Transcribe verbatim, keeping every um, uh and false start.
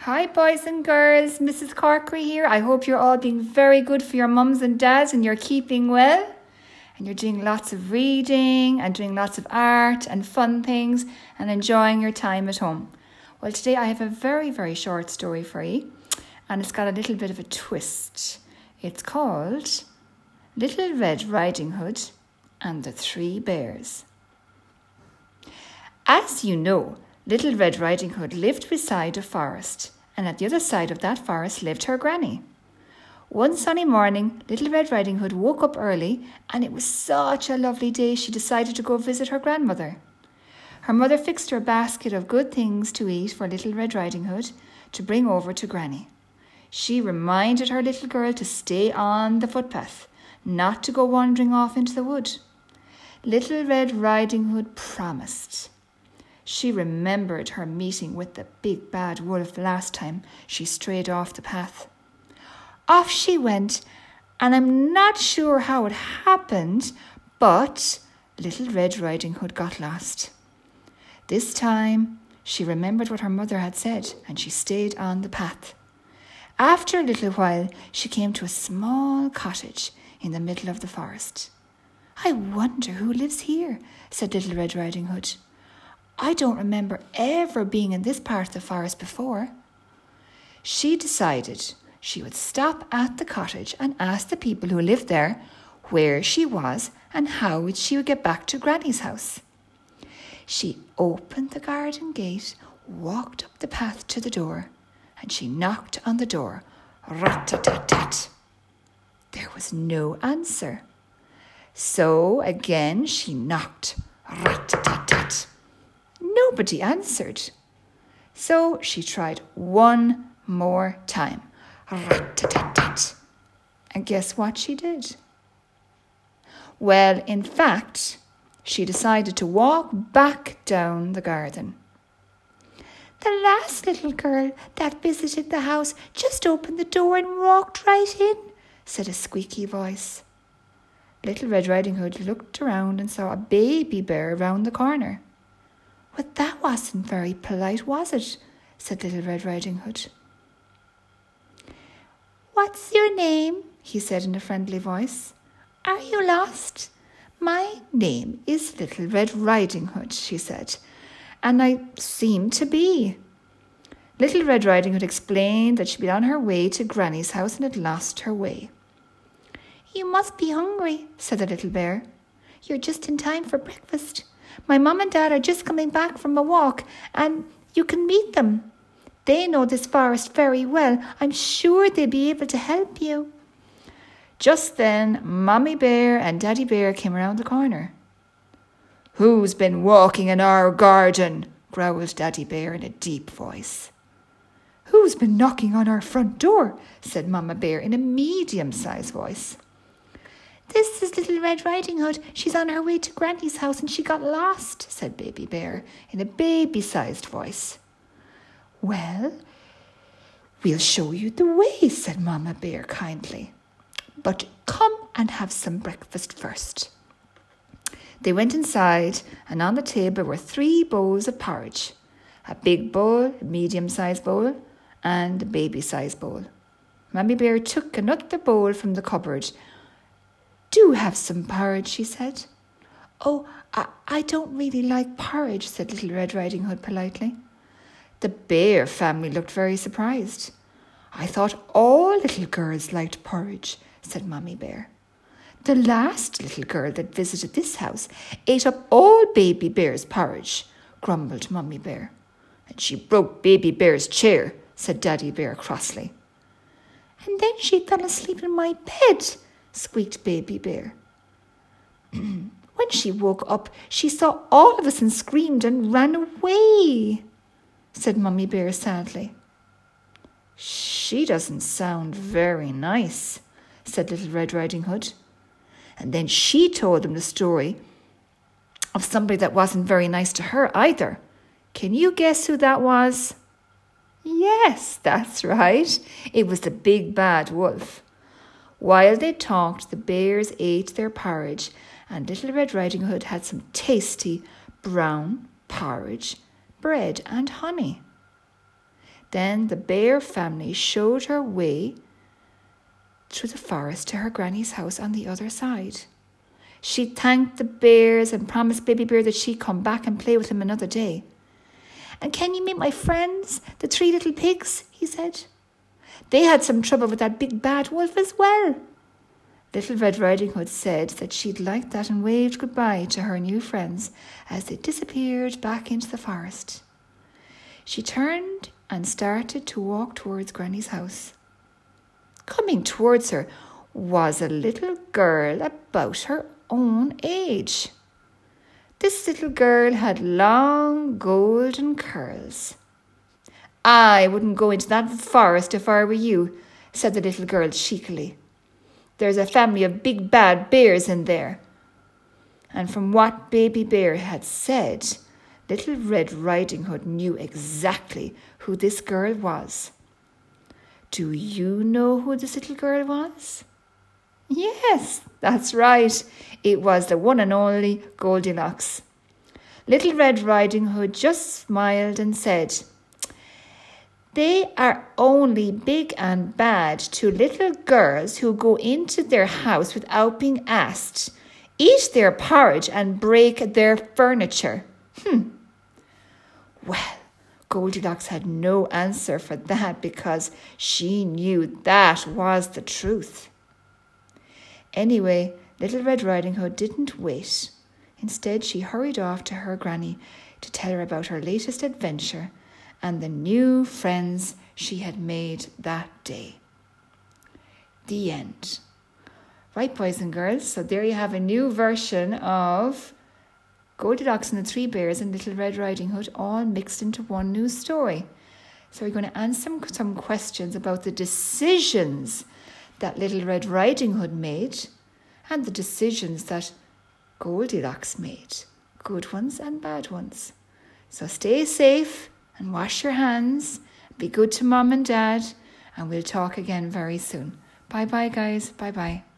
Hi boys and girls, Missus Corkery here. I hope you're all being very good for your mums and dads and you're keeping well. And you're doing lots of reading and doing lots of art and fun things and enjoying your time at home. Well, today I have a very, very short story for you and it's got a little bit of a twist. It's called Little Red Riding Hood and the Three Bears. As you know, Little Red Riding Hood lived beside a forest, and at the other side of that forest lived her granny. One sunny morning, Little Red Riding Hood woke up early, and it was such a lovely day she decided to go visit her grandmother. Her mother fixed her a basket of good things to eat for Little Red Riding Hood to bring over to Granny. She reminded her little girl to stay on the footpath, not to go wandering off into the wood. Little Red Riding Hood promised. She remembered her meeting with the big bad wolf last time she strayed off the path. Off she went, and I'm not sure how it happened, but Little Red Riding Hood got lost. This time, she remembered what her mother had said, and she stayed on the path. After a little while, she came to a small cottage in the middle of the forest. "I wonder who lives here," said Little Red Riding Hood. "I don't remember ever being in this part of the forest before." She decided she would stop at the cottage and ask the people who lived there where she was and how she would get back to Granny's house. She opened the garden gate, walked up the path to the door, and she knocked on the door. Rat-tat-tat-tat. There was no answer. So again she knocked. Rat-tat-tat-tat. Nobody answered. So she tried one more time. Rat-tat-tat-tat. And guess what she did? Well, in fact, she decided to walk back down the garden. "The last little girl that visited the house just opened the door and walked right in," said a squeaky voice. Little Red Riding Hood looked around and saw a baby bear round the corner. "Well, that wasn't very polite, was it?" said Little Red Riding Hood. "What's your name?" he said in a friendly voice. "Are you lost?" "My name is Little Red Riding Hood," she said, "and I seem to be." Little Red Riding Hood explained that she'd been on her way to Granny's house and had lost her way. "You must be hungry," said the little bear. "You're just in time for breakfast. My mum and dad are just coming back from a walk, and you can meet them. They know this forest very well. I'm sure they'll be able to help you." Just then, Mommy Bear and Daddy Bear came around the corner. "Who's been walking in our garden?" growled Daddy Bear in a deep voice. "Who's been knocking on our front door?" said Mama Bear in a medium-sized voice. "This is Little Red Riding Hood. She's on her way to Granny's house and she got lost," said Baby Bear in a baby-sized voice. "Well, we'll show you the way," said Mama Bear kindly. "But come and have some breakfast first." They went inside, and on the table were three bowls of porridge, a big bowl, a medium-sized bowl, and a baby-sized bowl. Mommy Bear took another bowl from the cupboard. "Do have some porridge," she said. "Oh, I, I don't really like porridge," said Little Red Riding Hood politely. The Bear family looked very surprised. "I thought all little girls liked porridge," said Mommy Bear. "The last little girl that visited this house ate up all Baby Bear's porridge," grumbled Mommy Bear. "And she broke Baby Bear's chair," said Daddy Bear crossly. "And then she fell asleep in my bed," squeaked Baby Bear. "When she woke up, she saw all of us and screamed and ran away," said Mommy Bear sadly. "She doesn't sound very nice," said Little Red Riding Hood. And then she told them the story of somebody that wasn't very nice to her either. Can you guess who that was? Yes, that's right. It was the big bad wolf. While they talked, the bears ate their porridge, and Little Red Riding Hood had some tasty brown porridge, bread and honey. Then the bear family showed her way through the forest to her granny's house on the other side. She thanked the bears and promised Baby Bear that she'd come back and play with him another day. "And can you meet my friends, the three little pigs?" he said. "They had some trouble with that big bad wolf as well." Little Red Riding Hood said that she'd like that and waved goodbye to her new friends as they disappeared back into the forest. She turned and started to walk towards Granny's house. Coming towards her was a little girl about her own age. This little girl had long golden curls. "I wouldn't go into that forest if I were you," said the little girl cheekily. "There's a family of big bad bears in there." And from what Baby Bear had said, Little Red Riding Hood knew exactly who this girl was. Do you know who this little girl was? Yes, that's right. It was the one and only Goldilocks. Little Red Riding Hood just smiled and said, "They are only big and bad to little girls who go into their house without being asked, eat their porridge and break their furniture." Hmm. Well, Goldilocks had no answer for that because she knew that was the truth. Anyway, Little Red Riding Hood didn't wait. Instead, she hurried off to her granny to tell her about her latest adventure and the new friends she had made that day. The end. Right, boys and girls, so there you have a new version of Goldilocks and the Three Bears and Little Red Riding Hood all mixed into one new story. So we're going to answer some, some questions about the decisions that Little Red Riding Hood made and the decisions that Goldilocks made, good ones and bad ones. So stay safe and wash your hands, be good to Mom and Dad, and we'll talk again very soon. Bye-bye, guys. Bye-bye.